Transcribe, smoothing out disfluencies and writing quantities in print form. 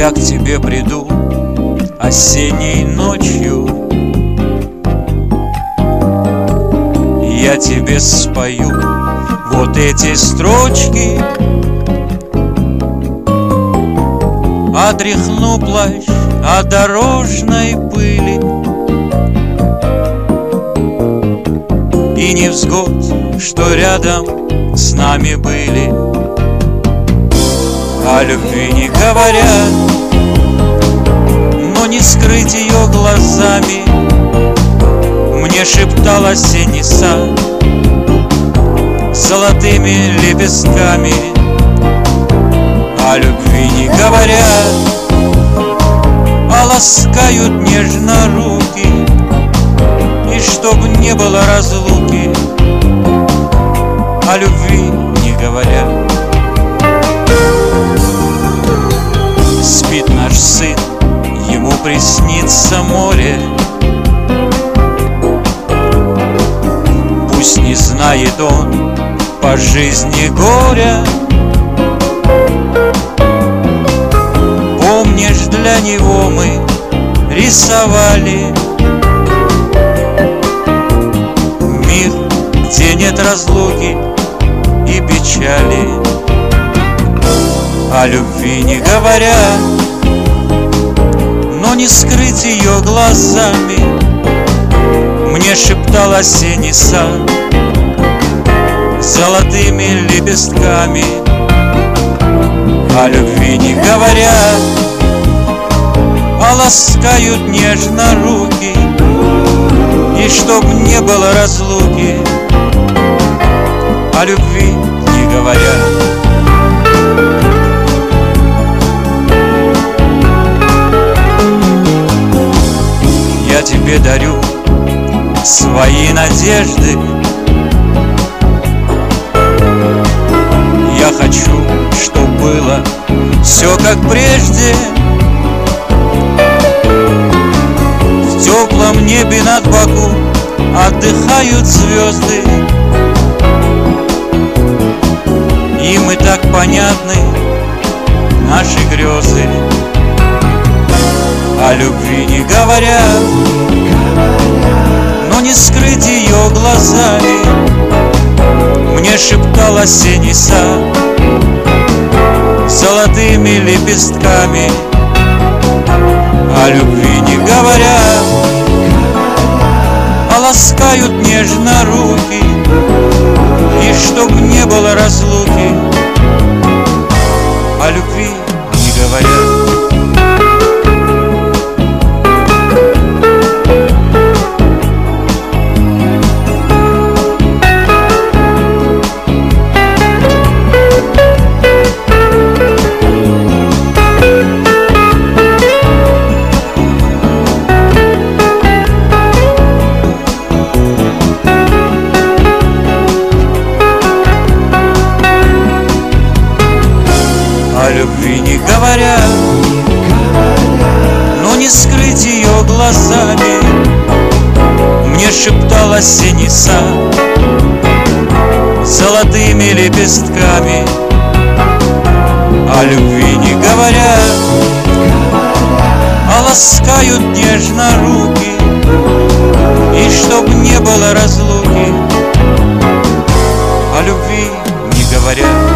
Я к тебе приду осенней ночью, я тебе спою вот эти строчки, отряхну плащ от дорожной пыли, и невзгод, что рядом с нами были. О любви не говорят, но не скрыть ее глазами. Мне шептал осенний сад золотыми лепестками. О любви не говорят, а ласкают нежно руки, и чтоб не было разлуки, о любви не говорят. Спит наш сын, ему приснится море, пусть не знает он по жизни горя. Помнишь, для него мы рисовали мир, где нет разлуки и печали. О любви не говорят, но не скрыть ее глазами. Мне шептал осенний сад золотыми лепестками. О любви не говорят, а ласкают нежно руки, и чтоб не было разлуки, о любви не говорят. Я тебе дарю свои надежды, я хочу, чтоб было все как прежде. В теплом небе над Баку отдыхают звезды, им и так понятны наши грезы. О любви не говорят, но не скрыть ее глазами. Мне шептал осенний сад золотыми лепестками. О любви не говорят, а ласкают нежно руки, и чтоб не было разлуки, о любви не говорят. О любви не говорят, но не скрыть ее глазами. Мне шептал осенний сад золотыми лепестками. О любви не говорят, а ласкают нежно руки, и чтоб не было разлуки, о любви не говорят.